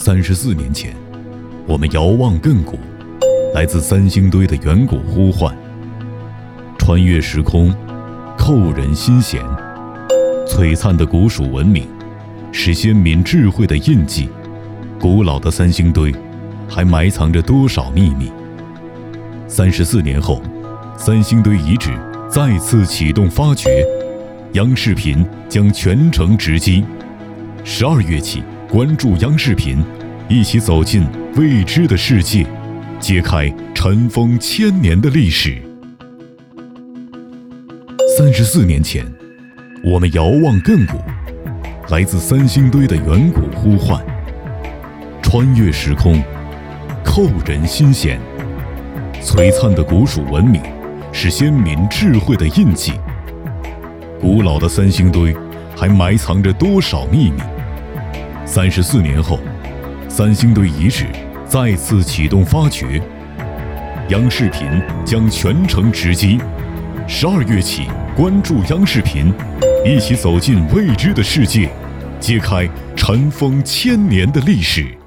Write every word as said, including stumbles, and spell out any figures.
三十四年前，我们遥望亘古，来自三星堆的远古呼唤，穿越时空，扣人心弦。璀璨的古蜀文明，是先民智慧的印记。古老的三星堆，还埋藏着多少秘密？三十四年后，三星堆遗址再次启动发掘，央视频将全程直击。十二月起，关注央视频，一起走进未知的世界，揭开尘封千年的历史。三十四年前，我们遥望亘古，来自三星堆的远古呼唤，穿越时空，扣人心弦。璀璨的古蜀文明，是先民智慧的印记。古老的三星堆，还埋藏着多少秘密？三十四年后，三星堆遗址再次启动发掘，央视频将全程直击。十二月起，关注央视频，一起走进未知的世界，揭开尘封千年的历史。